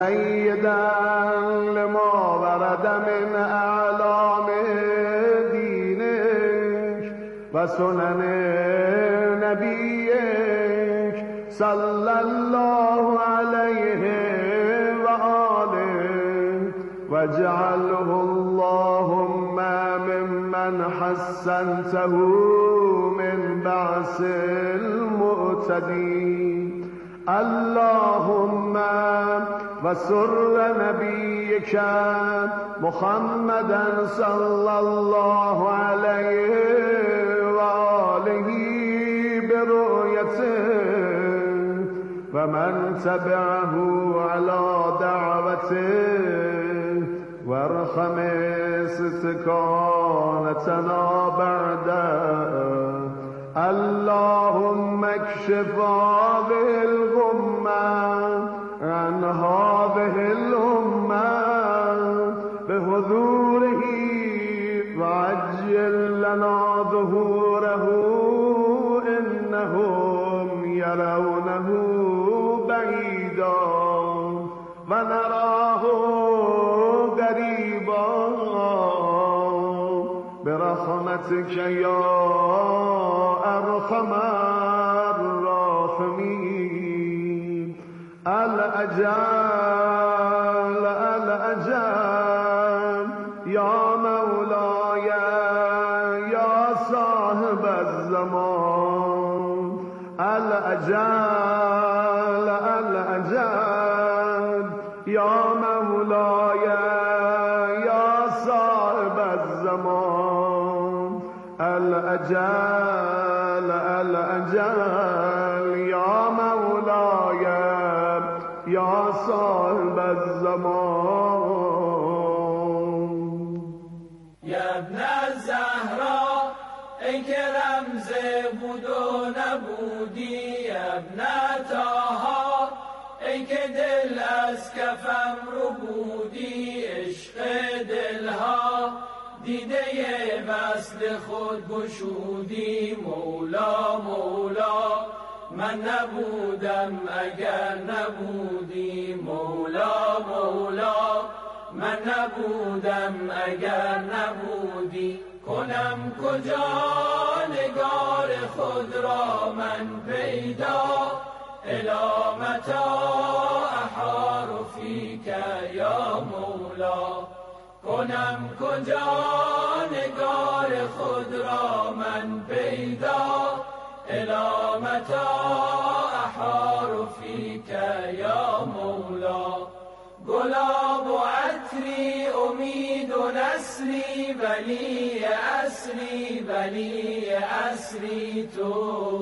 سيدا لما ورد من أعلام دينك وسنن نبيك صلى الله عليه وآله واجعله اللهم ممن حسنته من بعث المعتدين. اللهم وسر نبيك محمدا صلى الله عليه وآله برؤيته ومن تبعه على دعوته وارحم استكانتنا بعده. اللهم اكشف هذه الغمة عن هذه الأمة بحضوره وعجل لنا ظهوره إنهم يرونه بعيدا ونراه قريبا برحمتك يا أرحم الراحمين. الأجل الأجل يا مولاي يا صاحب الزمان. الأجل الأجل يا مولاي يا صاحب الزمان. الأجل الأجل يا مولاي يا صاحب الزمان. يا ابن الزهراء ای که رمز بود و نبودی، یا ابن طه ای که دل از کفم رو بودی، عشق دلها دیده وصل خود گشودی. مولا مولا من نبودم اگر نبودی، مولا مولا من نبودم اگر نبودی. کنم کجا نگار خود را من پیدا، الی متی احار فیک یا مولا. کنم کجا نگار خود را من پیدا، الی متی احار فیک یا مولا. گلاب و عطری امید و نصری، ولی عصری ولی عصری تو،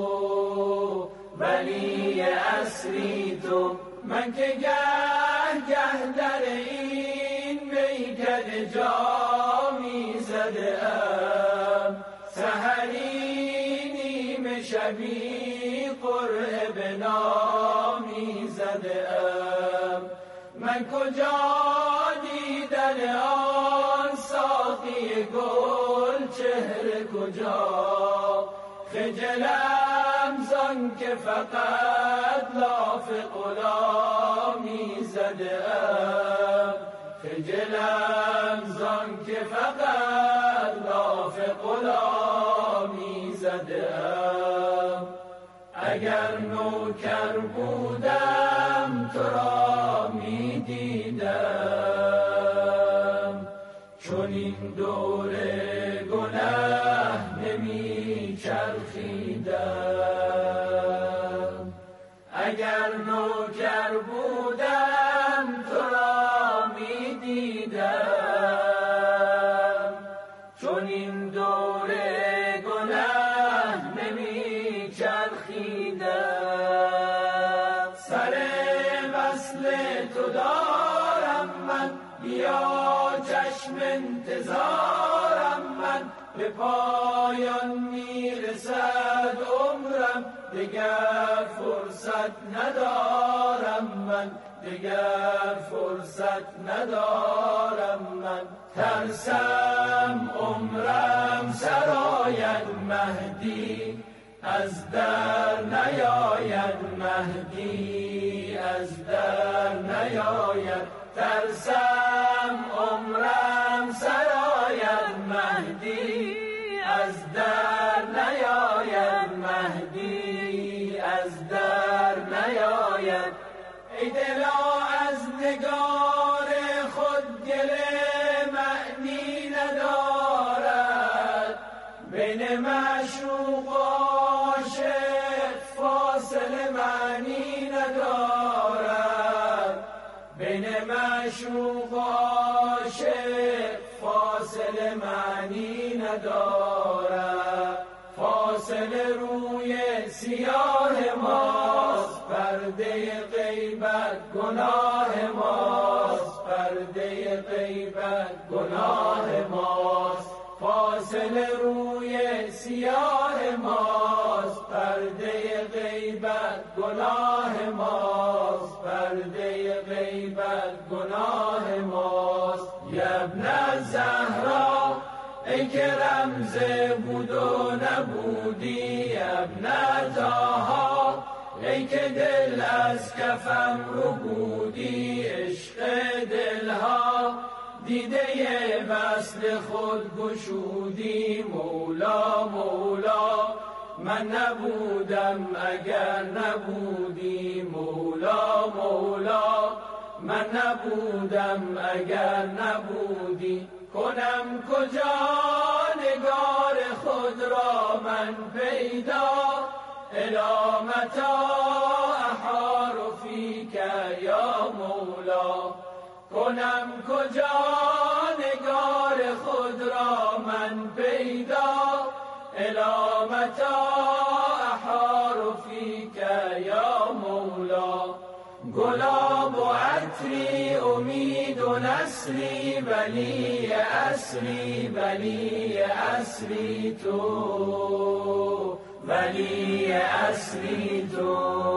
ولی عصری تو. من که گه گه در این میکده جامی زده ام، سحری نیم شبی قرعه به نامی زده ام. من کجا دیدن آن ساقی گل چهره کجا، خجلم زان که فقط لاف غلامی زده ام، خجلم زان که فقط لاف غلامی زده ام. اگر نوکر بودم تو را می دیدم، چون این دور گناه نمی چرخیدم. اگر نوکر بودم تو را می دیدم، چون این دور گناه نمی چرخیدم. سر وصل تو دارم من، بیا چشم انتظارم من، به پایان میرسد عمرم، دگر فرصت ندارم من، دگر فرصت ندارم من. ترسم عمرم سراید مهدی، از در نیاید مهدی، از در نیاید نیاید، ترسم عمرم سرآید، مهدی از در نیاید، مهدی از در نیاید. ای دلا از نگار خود گل معنی ندارد، بین معشوق و عاشق فاصله معنی ندارد، بین معشوق و عاشق فاصله معنی ندارد. فاصله روی سیاه ماست، پرده غیبت گناه ماست، پرده غیبت گناه ماست. فاصله روی سیاه ماست، پرده غیبت گناه ماست، پرده غیبت گناه ماست. یا ابن زهرا ای که رمز بود و نبودی، ابن طاها ای که دل از کفم رو بودی، عشق دلها دیده وصل خود گشودی. مولا مولا من نبودم اگر نبودی، مولا مولا من نبودم اگر نبودی. کنم کجا نگار خود را من پیدا، الی متی احار فیک یا مولا. کنم کجا نگار خود را من پیدا، الی متی احار فیک یا مولا. گلاب و عطری امید و نصری، ولی اسری ولی اسری تو، ولی اسری تو.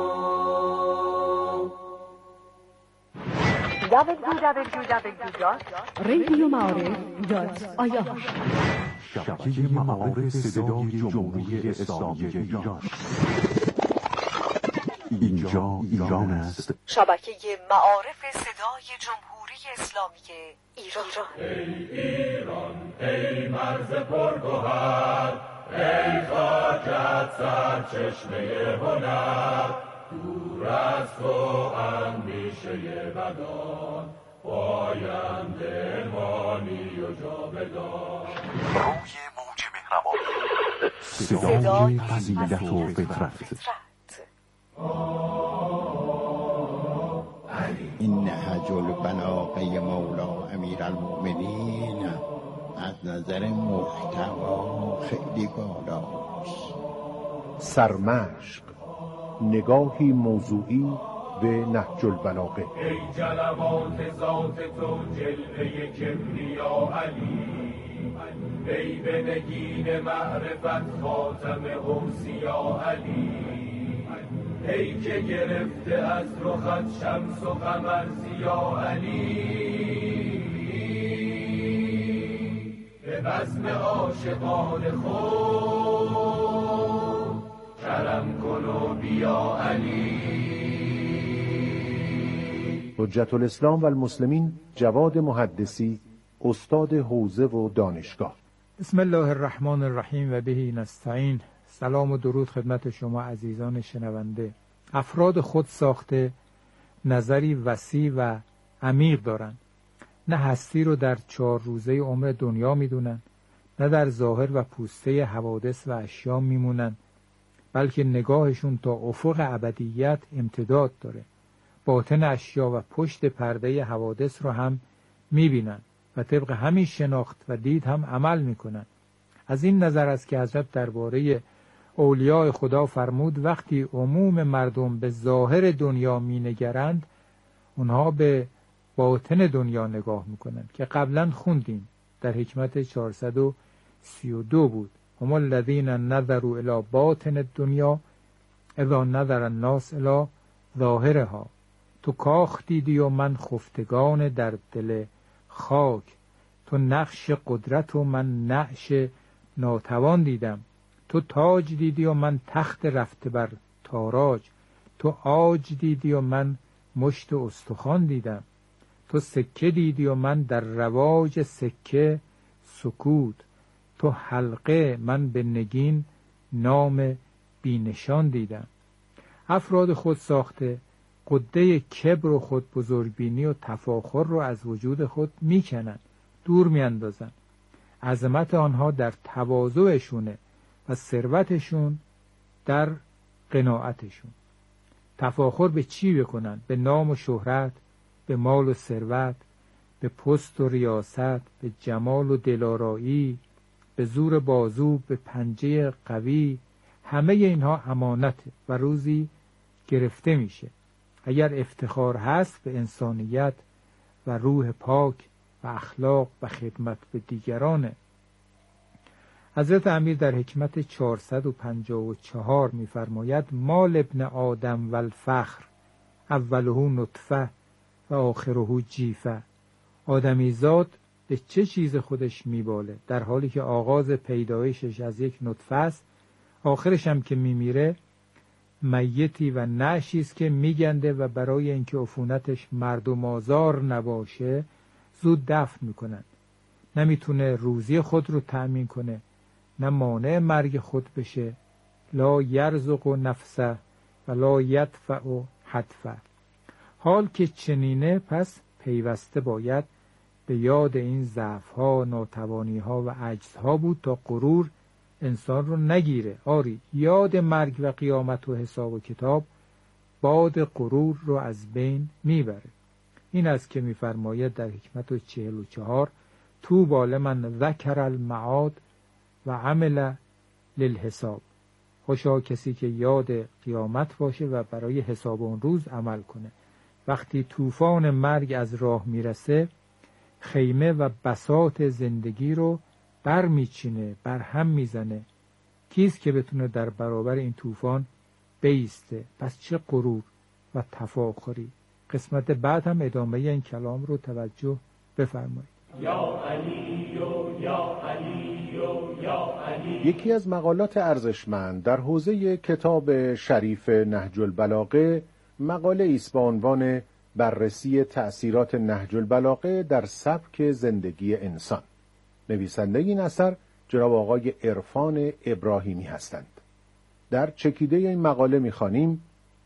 www.radiomعارف.ir شبکه معارف صدای جمهوری اسلامی ایران. اینجا ایران است. شبکه معارف صدای جمهوری اسلامی ایران. ای ایران ای مرز پرگوهر، ای خاکت سرچشمه هنر، دور از تو اندیشه بدان، پاینده مانی و جاودان. روی موج مهربان، صدای فضیلت و فطرت. این نهج البلاغه مولا امیرالمؤمنین از نظر محتوا خیلی بالاست. سرمشق، نگاهی موضوعی به نهج البلاغه. ای جلوات ذات تو جلوه کبریا علی، ای به نگین معرفت خاتم اوصیا علی، ای که گرفته از رخت شمس و قمر ضیا علی. به بزم عاشقان خود کرم کن و بیا علی. حجت الاسلام و المسلمین جواد محدثی، استاد حوزه و دانشگاه. بسم الله الرحمن الرحیم و بهی نستعین. سلام و درود خدمت شما عزیزان شنونده. افراد خود ساخته نظری وسیع و عمیق دارند. نه هستی رو در 4 روزه عمر دنیا میدونن، نه در ظاهر و پوسته حوادث و اشیا میمونن، بلکه نگاهشون تا افق ابدیت امتداد داره. باطن اشیا و پشت پرده حوادث رو هم میبینن و طبق همین شناخت و دید هم عمل میکنن. از این نظر است که حضرت درباره اولیاء خدا فرمود وقتی عموم مردم به ظاهر دنیا مینگرند، اونها به باطن دنیا نگاه میکنند که قبلا خوندیم در حکمت 432 بود. هم الذین نظروا الی باطن الدنیا اذا نظر الناس الی ظاهرها. تو کاخ دیدی و من خفتگان در دل خاک، تو نقش قدرت و من نعش ناتوان دیدم، تو تاج دیدی و من تخت رفته بر تاراج، تو عاج دیدی و من مشت استخوان دیدم. تو سکه دیدی و من در رواج سکه سکوت. تو حلقه، من به نگین نام بینشان دیدم. افراد خود ساخته قده کبر و خود بزرگبینی و تفاخر رو از وجود خود میکنن، دور میاندازن. عظمت آنها در تواضعشونه و ثروتشون در قناعتشون. تفاخر به چی بکنن؟ به نام و شهرت، به مال و ثروت، به پست و ریاست، به جمال و دلارایی، به زور بازو، به پنجه قوی. همه اینها امانته و روزی گرفته میشه. اگر افتخار هست به انسانیت و روح پاک و اخلاق و خدمت به دیگرانه. حضرت امیر در حکمت 454 می‌فرماید: مال ابن آدم و الفخر اوله نطفه و آخره جیفه. آدمیزاد به چه چیز خودش میباله؟ در حالی که آغاز پیدایشش از یک نطفه است، آخرش هم که میمیره میتی و نعشی است که میگنده و برای اینکه عفونتش مردم آزار نباشه زود دفن میکنن. نمیتونه روزی خود رو تأمین کنه، نه مانع مرگ خود بشه. لا یرزق نفسه و لا یدفع حتفه. حال که چنینه، پس پیوسته باید به یاد این ضعف‌ها، ناتوانی‌ها و عجزها بود تا غرور انسان رو نگیره. آری، یاد مرگ و قیامت و حساب و کتاب باد غرور رو از بین میبره. این است که میفرماید در حکمت 44: طوبی لمن ذکر المعاد و عمل للحساب. خوشا کسی که یاد قیامت باشه و برای حساب اون روز عمل کنه. وقتی طوفان مرگ از راه میرسه، خیمه و بساط زندگی رو بر میچینه، بر هم میزنه. کیست که بتونه در برابر این طوفان بیسته؟ پس چه غرور و تفاخری. قسمت بعد هم ادامه این کلام رو توجه بفرمایید. یا علی یا علی یا علی. یکی از مقالات ارزشمند در حوزه کتاب شریف نهج البلاغه مقاله ایست با عنوان بررسی تأثیرات نهج البلاغه در سبک زندگی انسان. نویسنده این اثر جناب آقای عرفان ابراهیمی هستند. در چکیده این مقاله می‌خوانیم: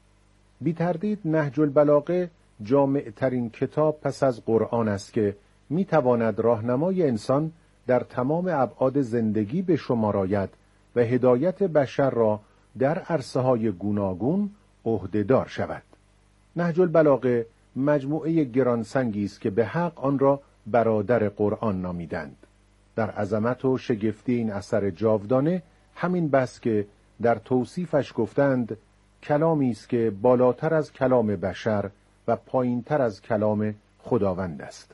بی تردید نهج البلاغه جامع ترین کتاب پس از قرآن است که می‌تواند راهنمای انسان در تمام ابعاد زندگی به شمار آید و هدایت بشر را در عرصه‌های گوناگون عهده‌دار شود. نهج البلاغه مجموعه گرانسنگی است که به حق آن را برادر قرآن نامیدند. در عظمت و شگفتی این اثر جاودانه همین بس که در توصیفش گفتند کلامی است که بالاتر از کلام بشر و پایینتر از کلام خداوند است.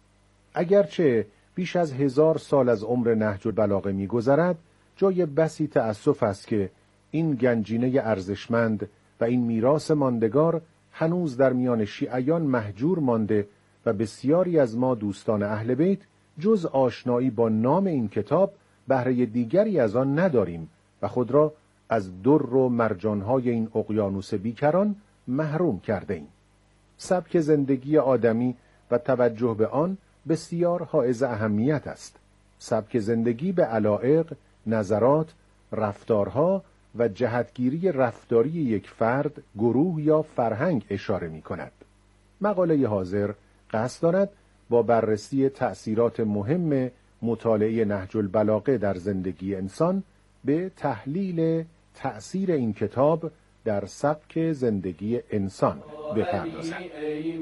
اگرچه بیش از 1000 سال از عمر نهج البلاغه می‌گذرد، جای بسی تأسف است که این گنجینه ارزشمند و این میراث ماندگار هنوز در میان شیعیان مهجور مانده و بسیاری از ما دوستان اهل بیت جز آشنایی با نام این کتاب بهره دیگری از آن نداریم و خود را از در و مرجانهای این اقیانوس بیکران محروم کرده ایم. سبک زندگی آدمی و توجه به آن بسیار حائز اهمیت است. سبک زندگی به علایق، نظرات، رفتارها و جهتگیری رفتاری یک فرد، گروه یا فرهنگ اشاره می کند. مقاله حاضر قصد دارد با بررسی تأثیرات مهم مطالعه نهج البلاغه در زندگی انسان به تحلیل تأثیر این کتاب در سبک زندگی انسان بپردازد. ای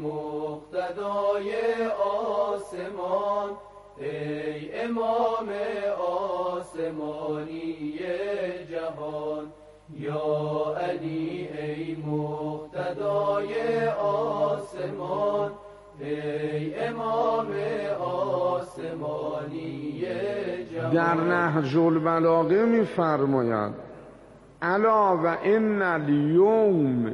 مقتدای آسمان، ای امام آسمانی جهان، یا علی ای مقتدای آسمان، ای امام آسمانی جهان. در نهج البلاغه می‌فرماید: الا و ان الیوم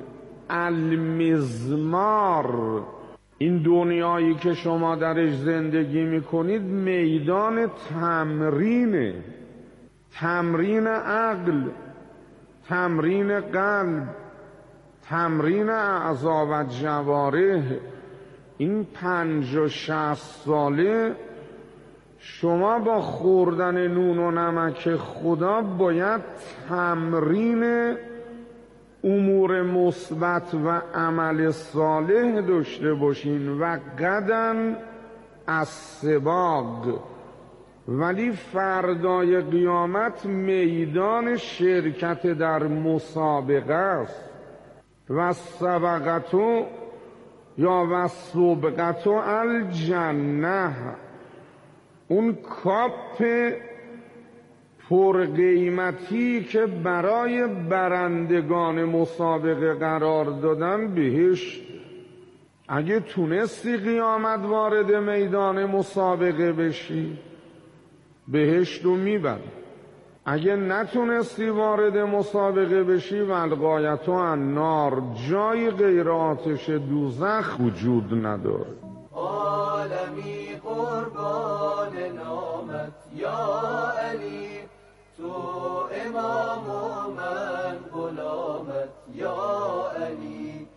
المزمار. این دنیایی که شما درش زندگی میکنید میدان تمرینه، تمرین عقل، تمرین قلب، تمرین اعضا و جوارح این 50-60 ساله شما با خوردن نون و نمک خدا باید تمرین امور مثبت و عمل صالح داشته باشین و قدن از سباق. ولی فردای قیامت میدان شرکت در مسابقه است و سبقتو یا و سبقتو الجنه، اون کاپ پرقیمتی که برای برندگان مسابقه قرار دادن بهشت. اگه تونستی قیامت وارد میدان مسابقه بشی بهشت رو میبری، اگه نتونستی وارد مسابقه بشی والغایت النار، جای غیر آتش دوزخ وجود نداره. عالمی قربان نامت یا علی، تو امام و من غلامت یا علی.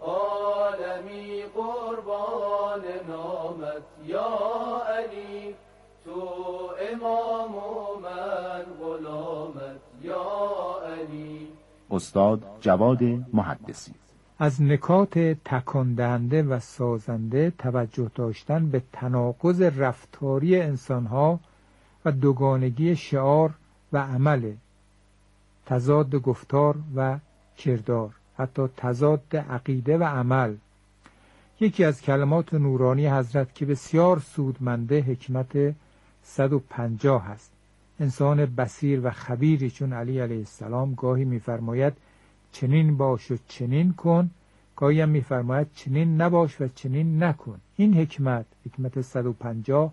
عالمی قربان نامت یا علی، تو امام و من غلامت یا علی. استاد جواد محدثی. از نکات تکان دهنده و سازنده توجه داشتن به تناقض رفتاری انسانها و دوگانگی شعار و عمل، تضاد گفتار و کردار، حتی تضاد عقیده و عمل. یکی از کلمات نورانی حضرت که بسیار سودمنده حکمت 150 است. انسان بصیر و خبیری چون علی علیه السلام گاهی می‌فرماید چنین باش و چنین کن، گاهی هم می‌فرماید چنین نباش و چنین نکن. این حکمت 150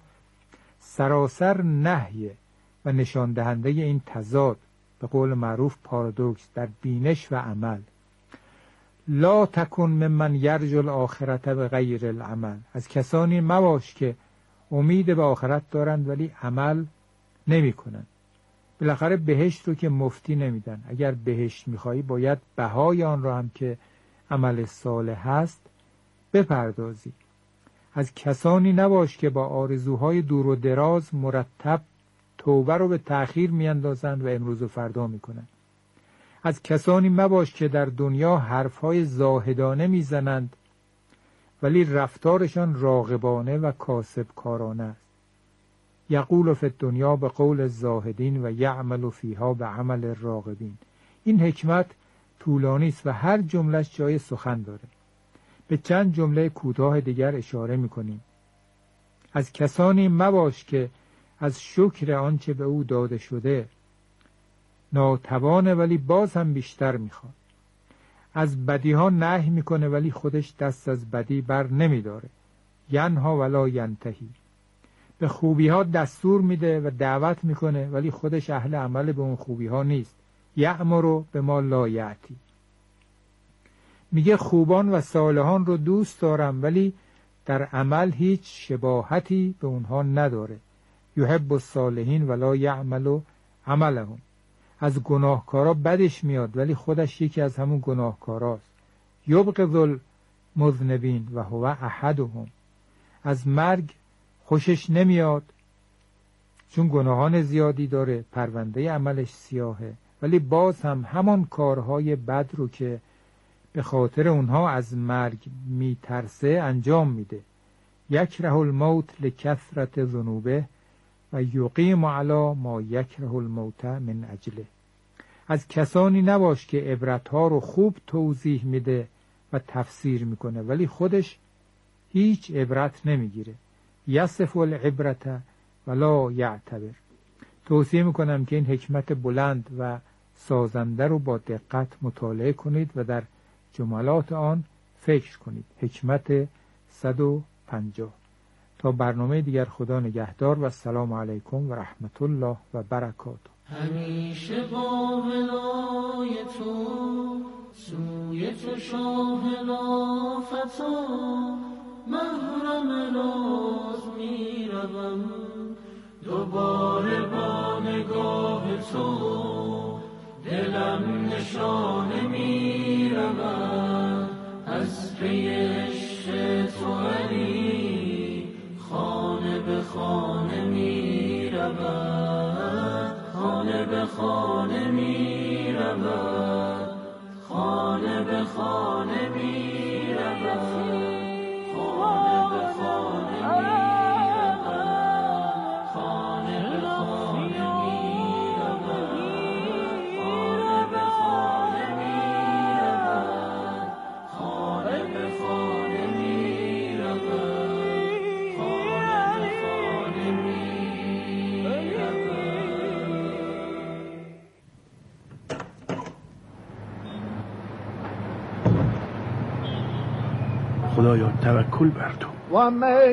سراسر نهی و نشان دهنده این تضاد، به قول معروف پارادوکس در بینش و عمل. لا تکن ممن یرجو الاخرة بغیر العمل. از کسانی مباش که امید به آخرت دارند ولی عمل نمی کنند. بالاخره بهشت رو که مفتی نمیدن. اگر بهشت میخوایی باید بهای آن را هم که عمل صالح هست بپردازی. از کسانی نباش که با آرزوهای دور و دراز مرتب توبه رو به تأخیر میاندازند و امروز و فردا میکنند. از کسانی مباش که در دنیا حرفهای زاهدانه میزنند ولی رفتارشان راغبانه و کاسبکارانه است. یقول فی الدنیا به قول الزاهدین و یعمل فیها به عمل الراغبین. این حکمت طولانی است و هر جملهش جای سخن داره. به چند جمله کوتاه دیگر اشاره میکنیم. از کسانی مباش که از شکر آنچه به او داده شده ناتوانه ولی باز هم بیشتر میخواد. از بدی ها نهی میکنه ولی خودش دست از بدی بر نمیداره. ینها ولا ینتهی. به خوبی ها دستور میده و دعوت میکنه ولی خودش اهل عمل به اون خوبی ها نیست. یأمر به ما لا یأتی. میگه خوبان و صالحان رو دوست دارم ولی در عمل هیچ شباهتی به اونها نداره. یحب الصالحین ولا یعمل عملهم. از گناهکارا بدش میاد ولی خودش یکی از همون گناهکاراست. یبغض المذنبین و هو احدهم. از مرگ خوشش نمیاد چون گناهان زیادی داره، پرونده عملش سیاهه، ولی باز هم همان کارهای بد رو که به خاطر اونها از مرگ میترسه انجام میده. یکره الموت لکثرت ذنوبه و یقیم علی ما یکره الموت من اجله. از کسانی نباش که عبرتها رو خوب توضیح میده و تفسیر میکنه ولی خودش هیچ عبرت نمیگیره. یصف العبرت ولا یعتبر. توصیه میکنم که این حکمت بلند و سازنده رو با دقت مطالعه کنید و در جملات آن فکر کنید. حکمت 150. تا برنامه دیگر خدا نگهدار و السلام علیکم و رحمت الله و برکاته. همیشه با ولای تو سوی تو شاه لافتا محرم ناز می روم، دوباره با نگاه تو دلم نشانه می روم. پی عشق تو علی خانه به خانه می رود، خانه به خانه می رود، خانه به خانه می رود، خانه به خانه می رود، خانه به خانه می رود، خانه به خانه می رود، خانه به خانه می رود، خانه به خانه می خدایا توکل بر تو. و من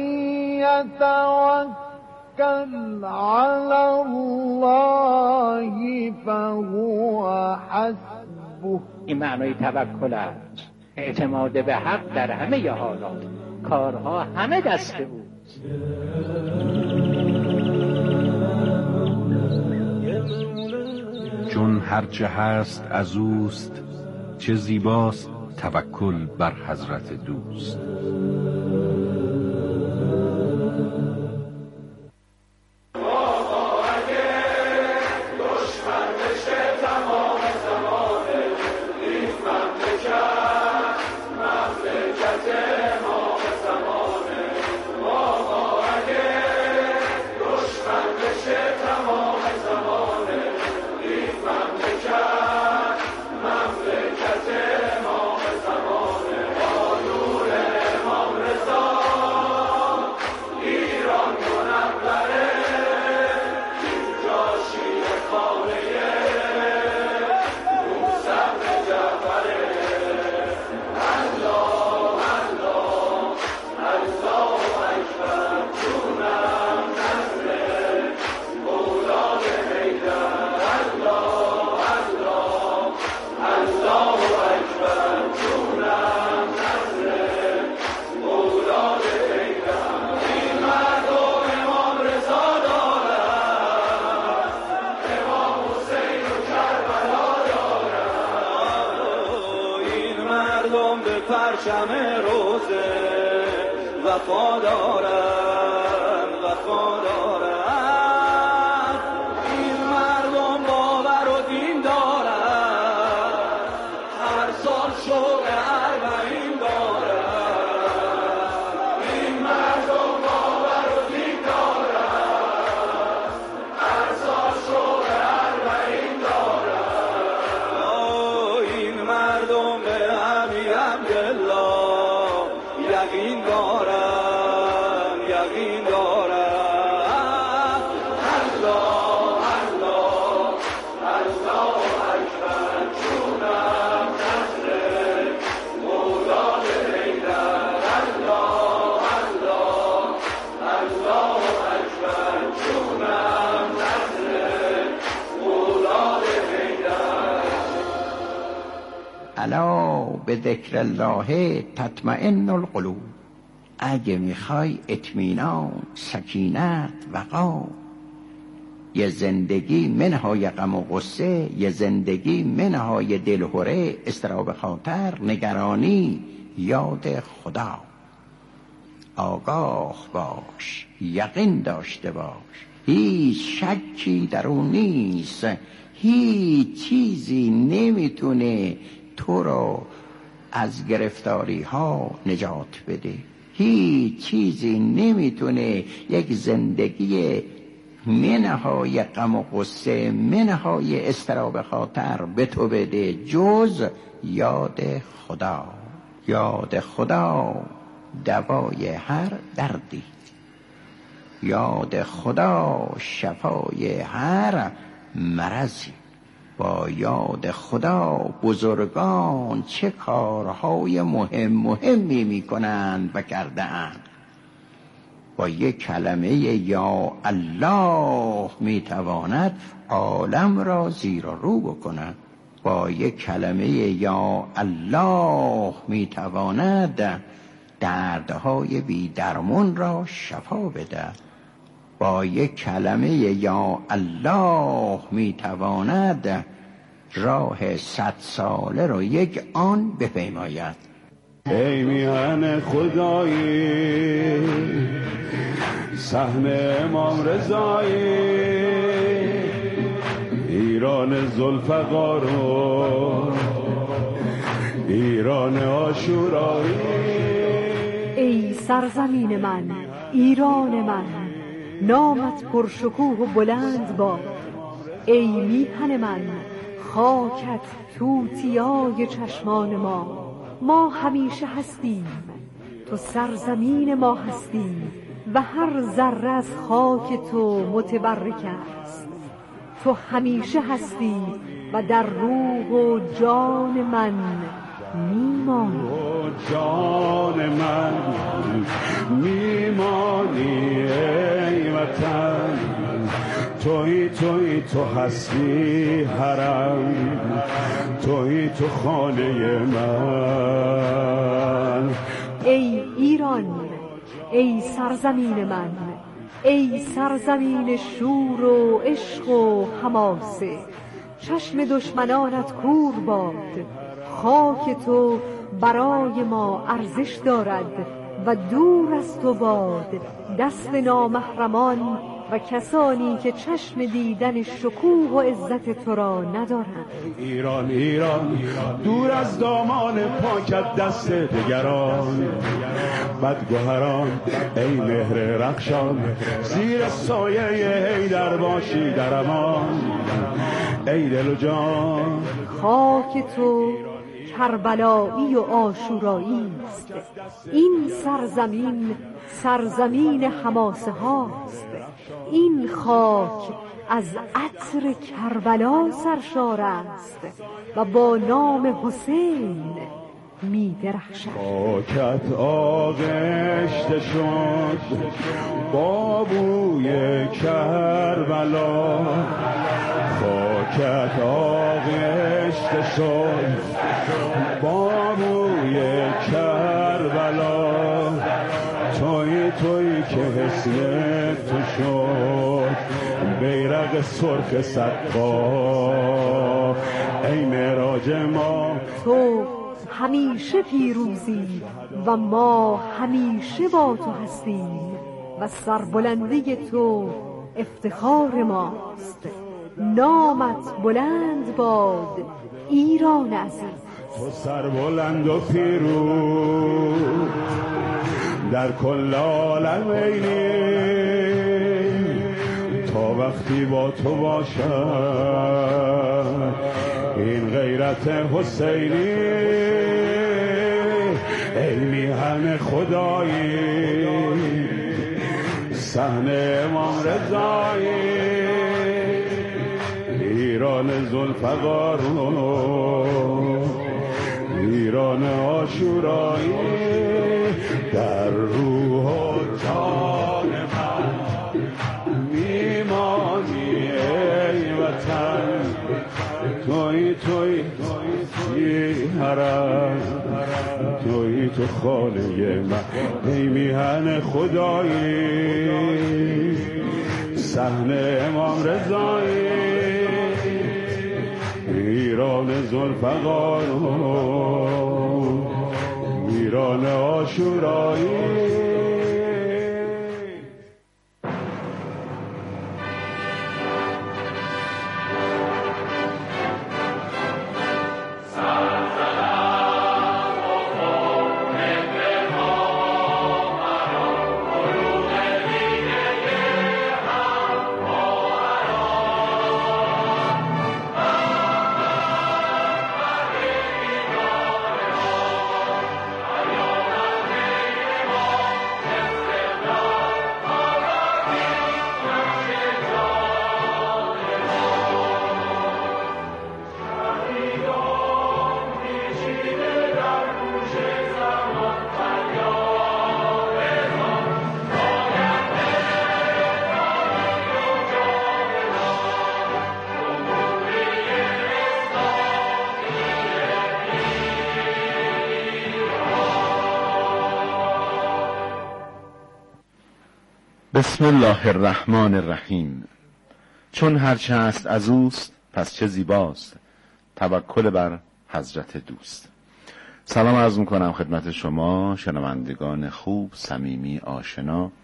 یتوکل علی الله فهو حسبه. این معنای توکل است، اعتماد به حق در همه حالات، کارها همه دست اوست. چون هرچه هست از اوست، چه زیباست توکل بر حضرت دوست. پرچم روزه وفا دارم، وفا دارم. این مردم باور و دین دارم، هر سال شوق اربعین دارم. این مردم باور و دین دارم، هر سال شوق اربعین دارم. این مردم به یقین دارم، یقین دارم. الله الله الله اکبر، جونم نصر مولای حیدر. الله الله الله اکبر، جونم نصر مولای حیدر. الا به ذکر الله تطمئن القلوب. اگه میخوای اطمینان، سکینت، وقار، یه زندگی منهای غم و غصه، یه زندگی منهای دلهره، اضطراب خاطر، نگرانی، یاد خدا. آگاه باش، یقین داشته باش، هیچ شکی در اون نیست، هیچ چیزی نمیتونه تو رو از گرفتاری ها نجات بده، هیچ چیزی نمیتونه یک زندگی منهای غم و غصه، منهای اضطراب خاطر به تو بده جز یاد خدا. یاد خدا دوای هر دردی، یاد خدا شفای هر مرضی. با یاد خدا بزرگان چه کارهای مهمی میکنند و کرده‌اند. با یک کلمه یا الله میتواند عالم را زیر و رو بکند. با یک کلمه یا الله میتواند دردهای بی درمان را شفا بده. با یک کلمه یا الله میتواند راه 100 ساله رو یک آن بپیماید. ای میهن خدایی صحن امام رضایی ایران ذوالفقار و ایران عاشورایی. ای سرزمین من، ایران من، نامت پرشکوه و بلند باد. ای میهن من، خاکت توتیای چشمان ما. ما همیشه هستیم، تو سرزمین ما هستیم و هر ذره از خاک تو متبرک است. تو همیشه هستی و در روح و جان من میمانی. جان من میمانی ای وطن، توی تو هستی حرم، توی تو خانه من. ای ایران، ای سرزمین من، ای سرزمین شور و عشق و حماسه. چشم دشمنانت کور باد، خاک تو برای ما ارزش دارد و دور از تو باد دست نامحرمان و کسانی که چشم دیدن شکوه و عزت تو را ندارند. ایران ایران دور از دامان پاکت دست دگران، بدگوهران ای مهر رخشان، زیر سایه حیدر باشی در امان. ای دل و جان خاک تو کربلایی و عاشورایی است. این سرزمین سرزمین حماسه هاست. این خاک از عطر کربلا سرشار است و با نام حسین می درخشد. خاکت آغشته شد با بوی کربلا، خاکت آغشته شد با بوی کربلا. توی که حسن تو شد بیرق سرخ صدقا، ای معراج ما. تو همیشه پیروزی و ما همیشه با تو هستیم و سربلندی تو افتخار ماست. نامت بلند باد ایران عزیز. تو سربلند و پیروز در کل عالم تا وقتی با تو باشم این غیرت حسینی. ای میهن خدایی صحن امام رضایی ایران ذوالفقار ایران عاشورایی. در روح و جان من میمانی ای وطن، توی حرم، توی تو خانه من. ای میهن خدایی صحن امام رضایی ایران ذوالفقار ایران عاشورایی. بسم الله الرحمن الرحیم. چون هرچه هست از اوست پس چه زیباست، توکل بر حضرت دوست. سلام عرض میکنم خدمت شما شنوندگان خوب، صمیمی، آشنا.